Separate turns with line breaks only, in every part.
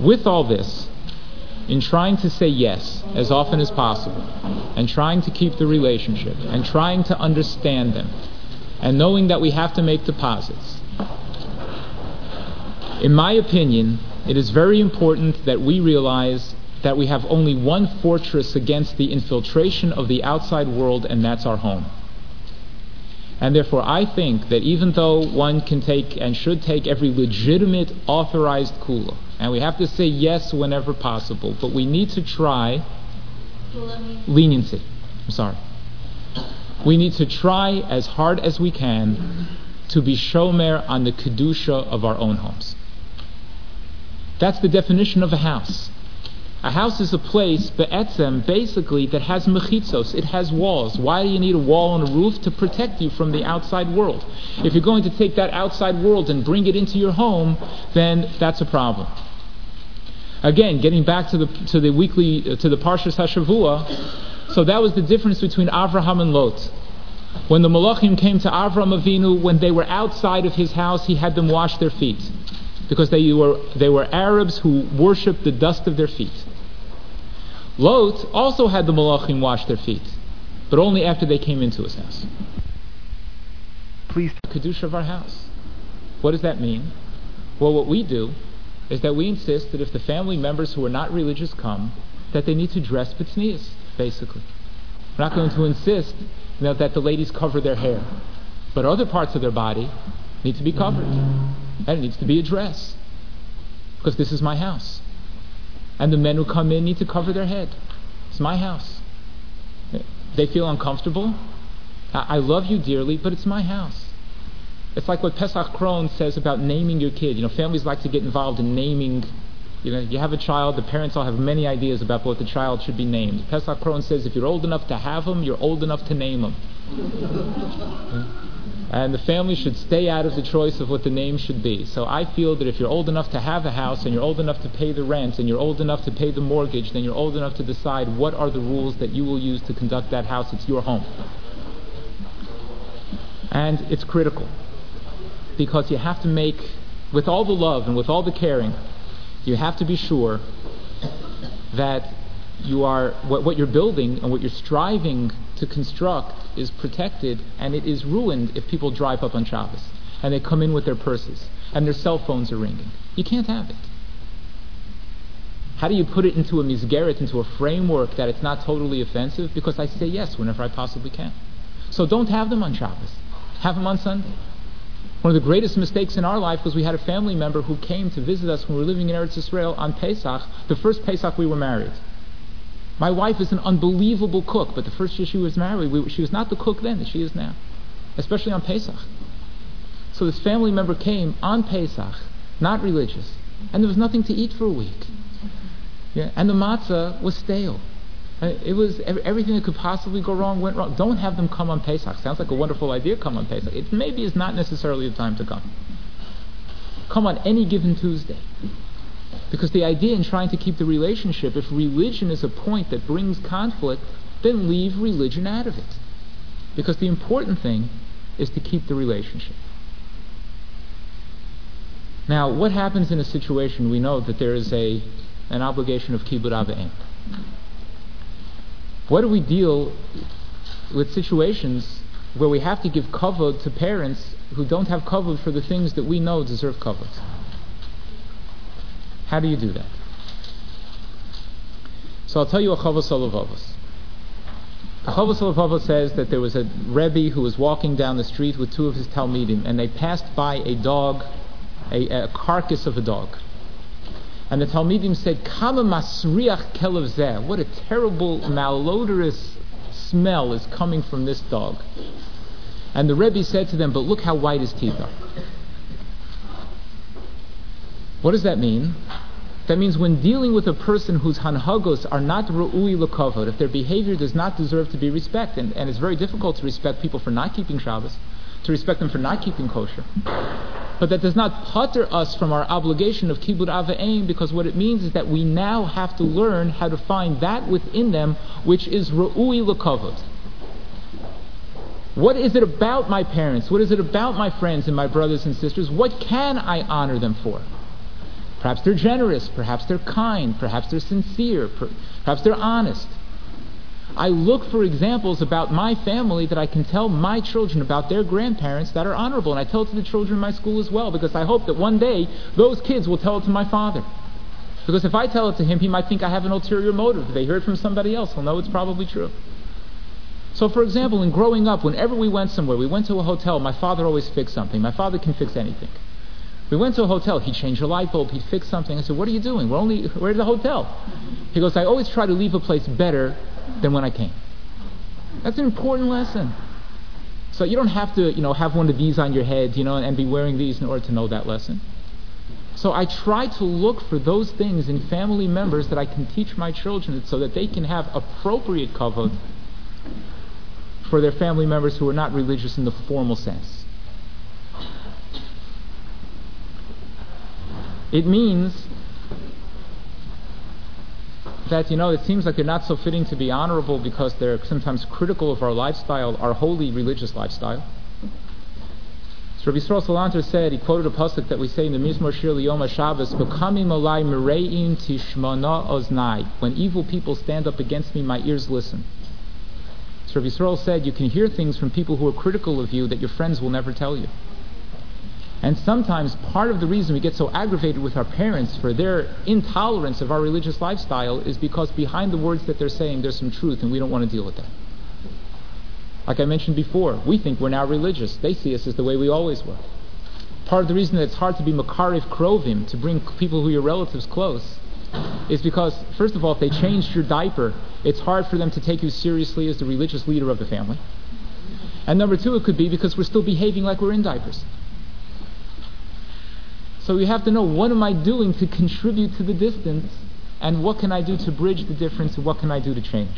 With all this, in trying to say yes as often as possible, and trying to keep the relationship, and trying to understand them, and knowing that we have to make deposits, in my opinion, it is very important that we realize that we have only one fortress against the infiltration of the outside world, and that's our home. And therefore I think that even though one can take and should take every legitimate authorized kula, and we have to say yes whenever possible, but we need to try leniency. We need to try as hard as we can to be shomer on the kedusha of our own homes. That's the definition of a house. A house is a place, be'etzem, basically, that has mechitzos. It has walls. Why do you need a wall and a roof? To protect you from the outside world. If you're going to take that outside world and bring it into your home, then that's a problem. Again, getting back to the Parshas HaShavua, so that was the difference between Avraham and Lot. When the Malachim came to Avram Avinu, when they were outside of his house, he had them wash their feet, because they were Arabs who worshipped the dust of their feet. Lot also had the Malachim wash their feet, but only after they came into his house. Please, Kedusha of our house. What does that mean? Well, what we do is that we insist that if the family members who are not religious come, that they need to dress b'tznius, basically. We're not going to insist that the ladies cover their hair, but other parts of their body need to be covered, and it needs to be a dress, because this is my house. And the men who come in need to cover their head. It's my house. They feel uncomfortable. I love you dearly, but it's my house. It's like what Pesach Krohn says about naming your kid. Families like to get involved in naming. You have a child, the parents all have many ideas about what the child should be named. Pesach Krohn says if you're old enough to have him, you're old enough to name him. And the family should stay out of the choice of what the name should be. So I feel that if you're old enough to have a house, and you're old enough to pay the rent, and you're old enough to pay the mortgage, then you're old enough to decide what are the rules that you will use to conduct that house. It's your home. And it's critical, because you have to make, with all the love and with all the caring, you have to be sure that you are what you're building and what you're striving to construct is protected, and it is ruined if people drive up on Shabbos and they come in with their purses and their cell phones are ringing. You can't have it. How do you put it into a misgeret, into a framework that it's not totally offensive? Because I say yes whenever I possibly can. So don't have them on Shabbos. Have them on Sunday. One of the greatest mistakes in our life was we had a family member who came to visit us when we were living in Eretz Yisrael on Pesach, the first Pesach we were married. My wife is an unbelievable cook, but the first year she was married, she was not the cook then that she is now, especially on Pesach. So this family member came on Pesach, not religious, and there was nothing to eat for a week. And the matzah was stale. It was everything that could possibly go wrong went wrong. Don't have them come on Pesach. Sounds like a wonderful idea, come on Pesach. It maybe is not necessarily the time to come. Come on any given Tuesday. Because the idea in trying to keep the relationship, if religion is a point that brings conflict, then leave religion out of it. Because the important thing is to keep the relationship. Now, what happens in a situation we know that there is an obligation of kibud av v'em? What do we deal with situations where we have to give kavod to parents who don't have kavod for the things that we know deserve kavod? How do you do that? So I'll tell you a Chavos Olavavos. The Chavos Olavavos says that there was a Rebbe who was walking down the street with two of his Talmidim, and they passed by a dog, a carcass of a dog. And the Talmidim said, Kama masriach kelev zeh. What a terrible, malodorous smell is coming from this dog. And the Rebbe said to them, but look how white his teeth are. What does that mean? That means when dealing with a person whose hanhagos are not ru'ui l'kavod, if their behavior does not deserve to be respected, and it's very difficult to respect people for not keeping Shabbos, to respect them for not keeping kosher, but that does not putter us from our obligation of kibud av v'em, because what it means is that we now have to learn how to find that within them which is ru'ui l'kavod. What is it about my parents? What is it about my friends and my brothers and sisters? What can I honor them for? Perhaps they're generous, perhaps they're kind, perhaps they're sincere, perhaps they're honest. I look for examples about my family that I can tell my children about their grandparents that are honorable, and I tell it to the children in my school as well, because I hope that one day those kids will tell it to my father. Because if I tell it to him, he might think I have an ulterior motive. If they hear it from somebody else, he'll know it's probably true. So for example, in growing up, whenever we went somewhere, we went to a hotel, my father always fixed something. My father can fix anything. We went to a hotel, he'd change a light bulb, he'd fix something. I said, what are you doing? We're at the hotel. He goes, I always try to leave a place better than when I came. That's an important lesson. So you don't have to, have one of these on your head, and be wearing these in order to know that lesson. So I try to look for those things in family members that I can teach my children so that they can have appropriate kavod for their family members who are not religious in the formal sense. It means that, it seems like they're not so fitting to be honorable because they're sometimes critical of our lifestyle, our holy religious lifestyle. So Rabbi Yisrael Salanter said, he quoted a pasuk that we say in the Mizmor Shir L'Yom HaShabbos, V'kamim alai mere'im tishmana oznai. When evil people stand up against me, my ears listen. So Rabbi Yisrael said, you can hear things from people who are critical of you that your friends will never tell you. And sometimes part of the reason we get so aggravated with our parents for their intolerance of our religious lifestyle is because behind the words that they're saying there's some truth, and we don't want to deal with that. Like I mentioned before, we think we're now religious. They see us as the way we always were. Part of the reason that it's hard to be Makariv Krovim, to bring people who are your relatives close, is because, first of all, if they changed your diaper, it's hard for them to take you seriously as the religious leader of the family. And number two, it could be because we're still behaving like we're in diapers. So you have to know, what am I doing to contribute to the distance, and what can I do to bridge the difference, and what can I do to change?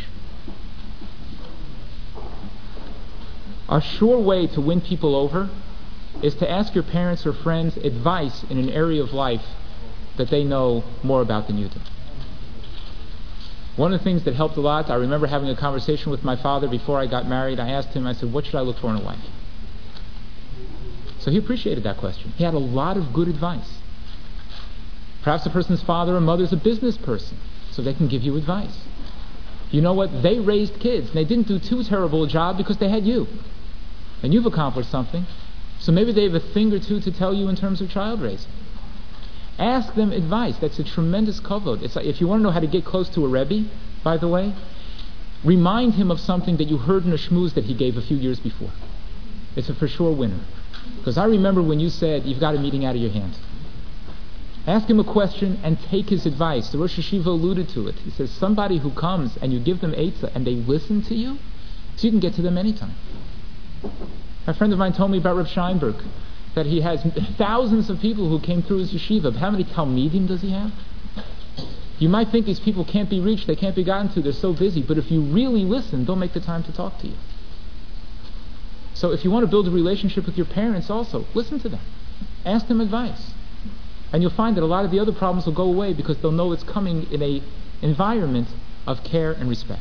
A sure way to win people over is to ask your parents or friends advice in an area of life that they know more about than you do. One of the things that helped a lot, I remember having a conversation with my father before I got married. I asked him, I said, what should I look for in a wife? So he appreciated that question. He had a lot of good advice. Perhaps the person's father or mother is a business person, so they can give you advice. You know what? They raised kids, and they didn't do too terrible a job because they had you. And you've accomplished something. So maybe they have a thing or two to tell you in terms of child raising. Ask them advice. That's a tremendous kavod. It's like, if you want to know how to get close to a Rebbe, by the way, remind him of something that you heard in a shmooze that he gave a few years before. It's a for sure winner. Because I remember when you said, you've got a meeting out of your hand. Ask him a question and take his advice. The Rosh Hashiva alluded to it. He says, somebody who comes and you give them eitzah and they listen to you, so you can get to them anytime. A friend of mine told me about Reb Scheinberg, that he has thousands of people who came through his yeshiva. How many talmidim does he have? You might think these people can't be reached, they can't be gotten to, they're so busy, but if you really listen, they'll make the time to talk to you. So if you want to build a relationship with your parents also, listen to them. Ask them advice. And you'll find that a lot of the other problems will go away because they'll know it's coming in an environment of care and respect.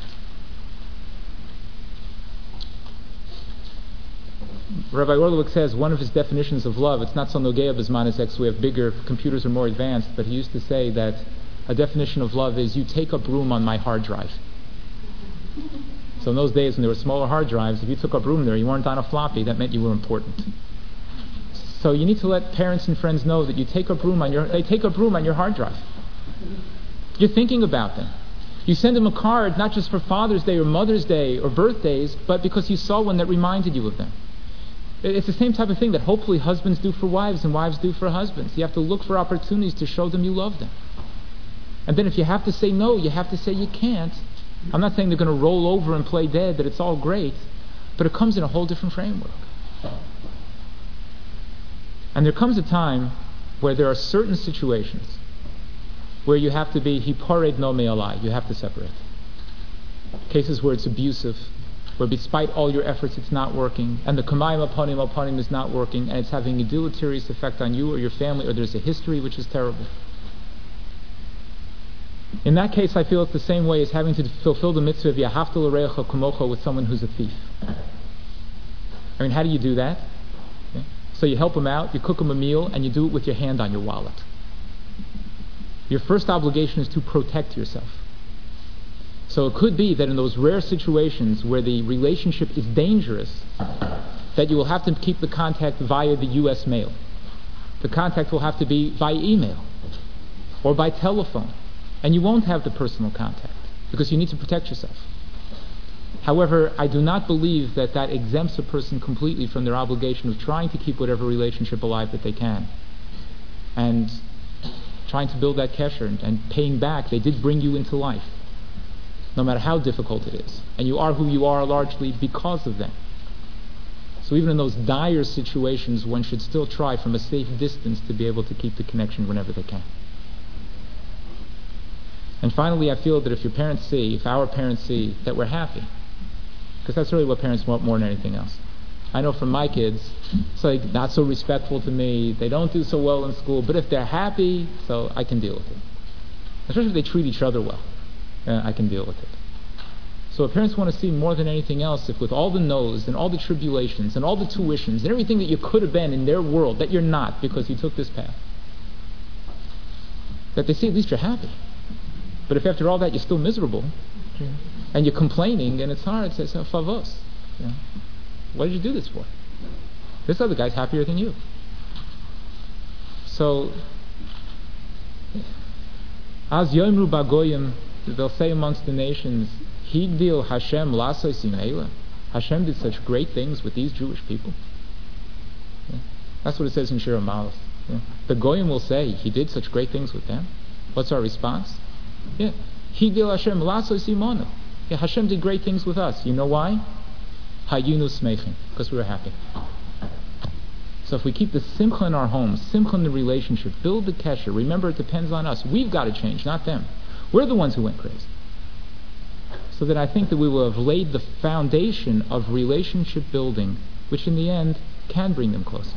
Rabbi Orlovich says one of his definitions of love, it's not so nogea b'zman ex, we have bigger computers are more advanced, but he used to say that a definition of love is you take up room on my hard drive. So in those days when there were smaller hard drives, if you took up room there, you weren't on a floppy, that meant you were important. So you need to let parents and friends know that you take up room they take up room on your hard drive. You're thinking about them. You send them a card not just for Father's Day or Mother's Day or birthdays, but because you saw one that reminded you of them. It's the same type of thing that hopefully husbands do for wives and wives do for husbands. You have to look for opportunities to show them you love them. And then if you have to say no, you have to say you can't. I'm not saying they're going to roll over and play dead, that it's all great, but it comes in a whole different framework. And there comes a time where there are certain situations where you have to be hipared no me'alai, you have to separate. Cases where it's abusive, where despite all your efforts it's not working, and the kamayim aponim is not working, and it's having a deleterious effect on you or your family, or there's a history which is terrible. In that case, I feel it's the same way as having to fulfill the mitzvah of Yahavta l'reacha kamocha with someone who's a thief. I mean, how do you do that? Okay. So you help him out, you cook him a meal, and you do it with your hand on your wallet. Your first obligation is to protect yourself. So it could be that in those rare situations where the relationship is dangerous, that you will have to keep the contact via the U.S. mail. The contact will have to be by email or by telephone. And you won't have the personal contact because you need to protect yourself. However, I do not believe that that exempts a person completely from their obligation of trying to keep whatever relationship alive that they can. And trying to build that kesher and paying back. They did bring you into life, no matter how difficult it is. And you are who you are largely because of them. So even in those dire situations, one should still try from a safe distance to be able to keep the connection whenever they can. And finally, I feel that if our parents see that we're happy, because that's really what parents want more than anything else. I know from my kids, it's like not so respectful to me, they don't do so well in school, but if they're happy, so I can deal with it. Especially if they treat each other well, I can deal with it. So what parents want to see more than anything else, if with all the no's and all the tribulations and all the tuitions and everything that you could have been in their world, that you're not because you took this path, that they see at least you're happy. But if after all that you're still miserable, and you're complaining, and it's hard, it says, favos. What did you do this for? This other guy's happier than you. So, as Yomru Bagoyim, they'll say amongst the nations, Higdil Hashem lasos imela. Hashem did such great things with these Jewish people. That's what it says in Shir HaMaalos. The Goyim will say, He did such great things with them. What's our response? Higdil Hashem lasos imonu. Hashem did great things with us. You know why? Hayinu smechin, because we were happy. So if we keep the simcha in our homes, simcha in the relationship, build the kesher, remember it depends on us. We've got to change, not them. We're the ones who went crazy. So that I think that we will have laid the foundation of relationship building, which in the end can bring them closer.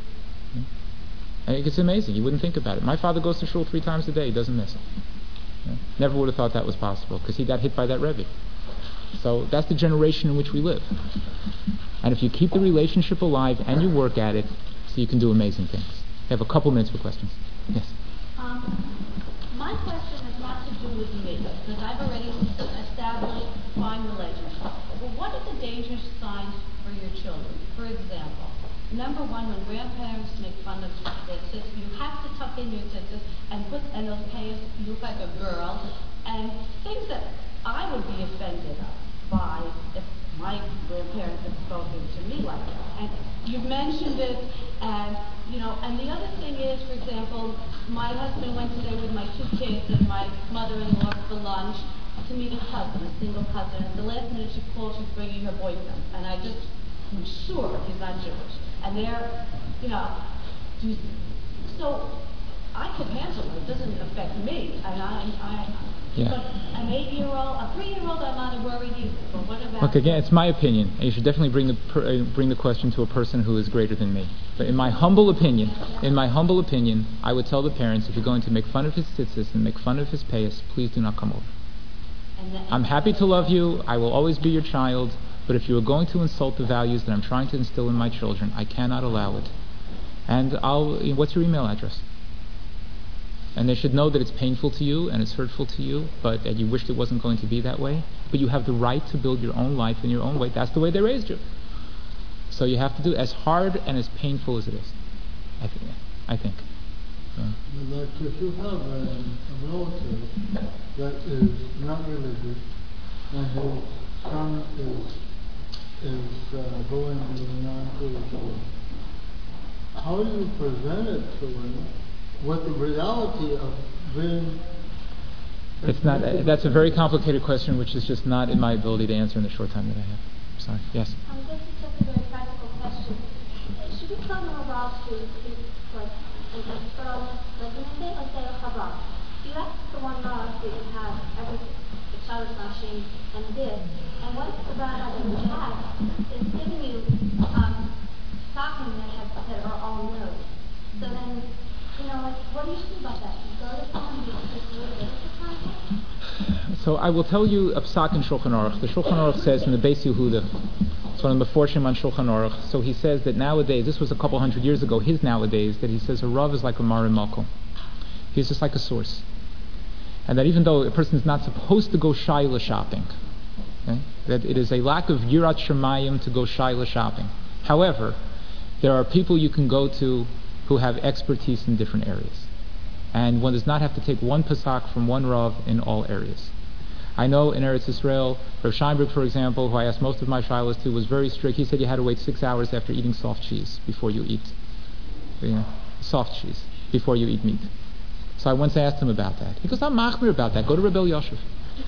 I think it's amazing. You wouldn't think about it. My father goes to shul 3 times a day. He doesn't miss it. Never would have thought that was possible because he got hit by that Rebbe. So that's the generation in which we live. And if you keep the relationship alive and you work at it, so you can do amazing things. I have a couple minutes for questions. Yes?
My question has not to do with me, because I've already established fine relationship. But what are the dangerous signs for your children? For example, number one, when grandparents make fun of their sister, you have to tuck in your sisters and they'll pay us, you look like a girl, and things that I would be offended by if my grandparents had spoken to me like that. And you've mentioned it, and and the other thing is, for example, my husband went today with my 2 kids and my mother-in-law for lunch to meet a cousin, a single cousin. At the last minute she called, she's bringing her boyfriend, and I'm sure he's not Jewish. And they're, so I can handle it. It doesn't affect me. And But an 8-year-old, a 3-year-old, I'm not worried either. But what about?
Look, again, it's my opinion. You should definitely bring the question to a person who is greater than me. But in my humble opinion, I would tell the parents, if you're going to make fun of his tzitzis and make fun of his payas, please do not come over. I'm happy to love you. I will always be your child. But if you are going to insult the values that I'm trying to instill in my children, I cannot allow it. And what's your email address? And they should know that it's painful to you and it's hurtful to you, but that you wished it wasn't going to be that way. But you have the right to build your own life in your own way. That's the way they raised you. So you have to do it as hard and as painful as it is. I think.
Like if you have a relative that is not religious and his son is going to the non-Jewish school, how do you present it to him with the reality of being...
It's not. That's a very complicated question, which is just not in my ability to answer in the short time that I have. Sorry. Yes?
This is just a very practical question. Should we tell them about to, like in a day, let's say a Chabad? You ask the one Rav that you have everything, the Shabbos Nashim and this, and what if the Rav that you have is giving you stocking that are all notes? So then, what do you do about that? You go to someone who just really is the content?
So I will tell you a psak in Shulchan Aruch. The Shulchan Aruch says in the Beis Yehuda, it's one of the Meforshim on Shulchan Aruch. So he says that nowadays, this was a couple hundred years ago, his nowadays, that he says a Rav is like a Marim Malkum. He's just like a source. And that even though a person is not supposed to go shaila shopping, okay, that it is a lack of yirat shamayim to go shaila shopping. However, there are people you can go to who have expertise in different areas. And one does not have to take one pasak from one Rav in all areas. I know in Eretz Yisrael, Rav Scheinberg, for example, who I asked most of my shilas to, was very strict. He said you had to wait 6 hours after eating soft cheese before you eat soft cheese, before you eat meat. So I once asked him about that. He goes, I'm machmir about that. Go to Rebbe Yoshev.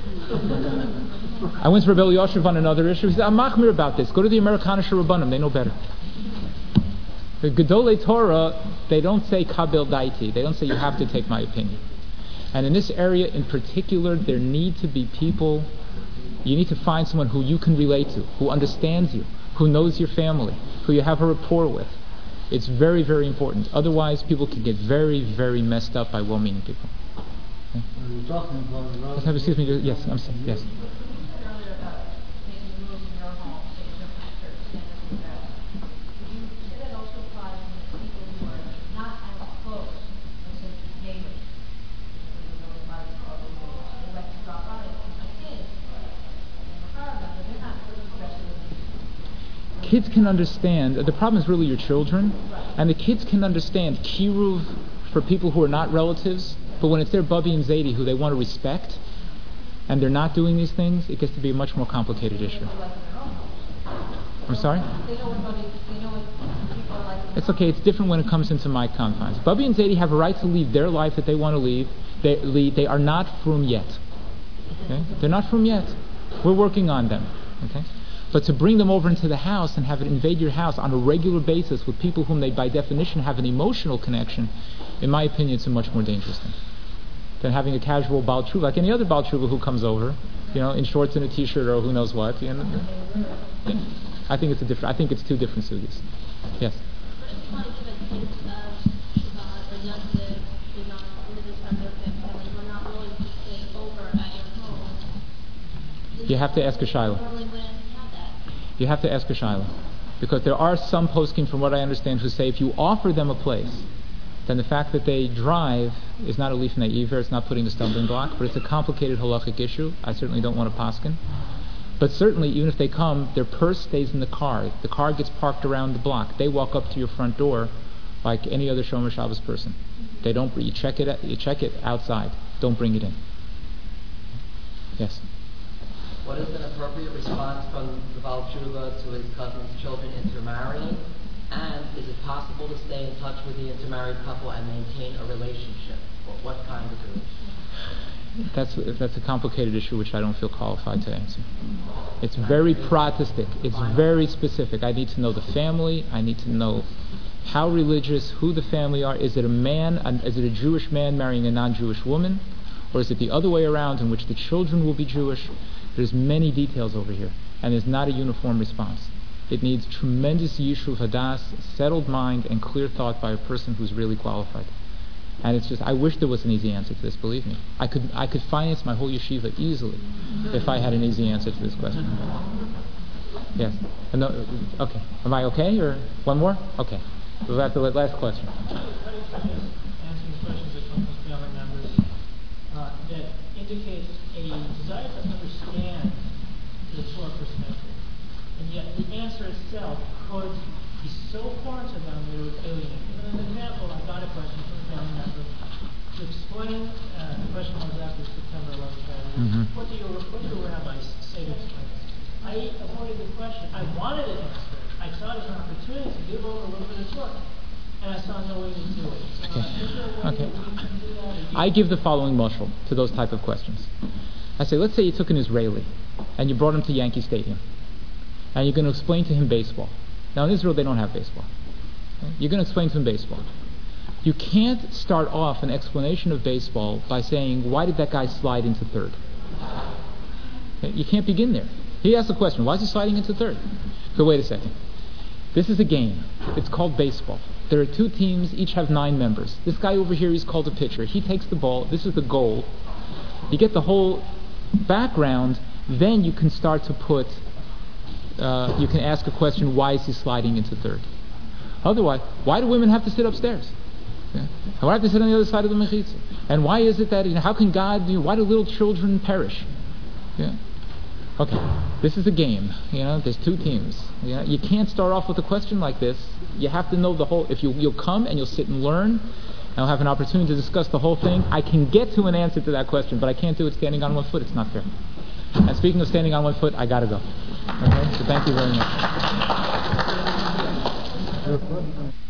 I went to Rebbe Yoshev on another issue. He said, I'm machmir about this. Go to the Amerikanische Rabbanim. They know better. The Gedolei Torah, they don't say kabel daiti. They don't say you have to take my opinion. And in this area in particular, there need to be people, you need to find someone who you can relate to, who understands you, who knows your family, who you have a rapport with. It's very, very important. Otherwise, people can get very, very messed up by well-meaning people. Okay?
You're talking about a lot of
Excuse me. Yes, I'm sorry. Yes.
Earlier about making rules in your home, taking your church, standards and that. Would you say that also applies to people who are not as close, let's say neighbors? They like to drop by and see my kids, but they're not really especially.
Kids can understand. The problem is really your children, and the kids can understand kiruv for people who are not relatives. But when it's their Bubby and Zadie who they want to respect, and they're not doing these things, it gets to be a much more complicated issue. I'm sorry?
They know what people are like.
It's okay. It's different when it comes into my confines. Bubby and Zadie have a right to lead their life that they want to lead. They are not frum yet. Okay? They're not frum yet. We're working on them. Okay? But to bring them over into the house and have it invade your house on a regular basis with people whom they by definition have an emotional connection, in my opinion, it's a much more dangerous thing than having a casual Baal Tshuva, like any other Baal Tshuva who comes over, in shorts and a t-shirt or who knows what. I think it's two different sugis. Yes.
What if you want to give a hint of a young kid who's not into this kind of family, we're not willing to stay over at your home?
You have to ask a shaila.
Normally wouldn't have that.
You have to ask a shaila. Because there are some poskim, from what I understand, who say if you offer them a place, then the fact that they drive is not a leaf in the iver, it's not putting a stumbling block, but it's a complicated halachic issue. I certainly don't want to paskin. But certainly, even if they come, their purse stays in the car. The car gets parked around the block. They walk up to your front door like any other Shomer Shabbos person. They don't. You check it outside. Don't bring it in. Yes.
What is an appropriate response from the Baal Tshuva to his cousin's children intermarrying? And is it possible to stay in touch with the intermarried couple and maintain a relationship? What kind of relationship?
That's a complicated issue which I don't feel qualified to answer. It's very Protestant. It's very specific. I need to know the family. I need to know how religious, who the family are. Is it a Jewish man marrying a non-Jewish woman? Or is it the other way around in which the children will be Jewish? There's many details over here. And there's not a uniform response. It needs tremendous yishuv hadas, settled mind, and clear thought by a person who's really qualified. And it's just, I wish there was an easy answer to this, believe me. I could finance my whole yeshiva easily if I had an easy answer to this question. Yes. No, okay. Am I okay, or one more? Okay. So that's the last question.
Answering questions that come from family members that indicate a desire to understand the Torah perspective. And yet the answer itself could be so foreign to them that it would alienate. As an example, I got a question from a family member to explain, the question was after September 11th Saturday, what do your rabbis say to explain this? I avoided the question. I wanted an answer. I saw it as an opportunity to give over a little bit of Torah. And I saw no way to do it.
Okay. I give the following mashal to those type of questions. I say, let's say you took an Israeli and you brought him to Yankee Stadium. And you're going to explain to him baseball. Now in Israel they don't have baseball. Okay? You're going to explain to him baseball. You can't start off an explanation of baseball by saying, why did that guy slide into third? Okay? You can't begin there. He asks the question, why is he sliding into third? So wait a second. This is a game. It's called baseball. There are two teams, each have 9 members. This guy over here, he's called a pitcher. He takes the ball. This is the goal. You get the whole background, then you can start to put you can ask a question, why is he sliding into third? Otherwise, why do women have to sit upstairs? Yeah? And why do I have to sit on the other side of the mechitza? And why is it that, how can God, why do little children perish? Yeah? Okay, this is a game. There's two teams. Yeah? You can't start off with a question like this. You have to know the whole. If you'll come and you'll sit and learn, and I'll have an opportunity to discuss the whole thing, I can get to an answer to that question, but I can't do it standing on one foot. It's not fair. And speaking of standing on one foot, I gotta go. Okay, so thank you very much.